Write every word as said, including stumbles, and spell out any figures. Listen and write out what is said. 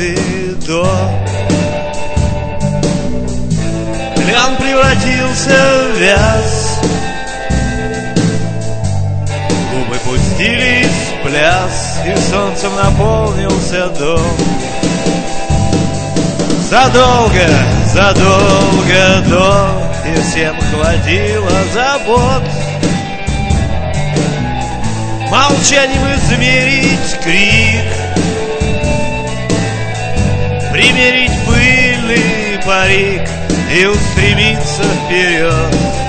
и до. Клян превратился в вяз, губы пустились в пляс, и солнцем наполнился дом. Задолго, задолго до, и всем хватило забот. Молчанием измерить крик, примерить пыльный парик и устремиться вперед.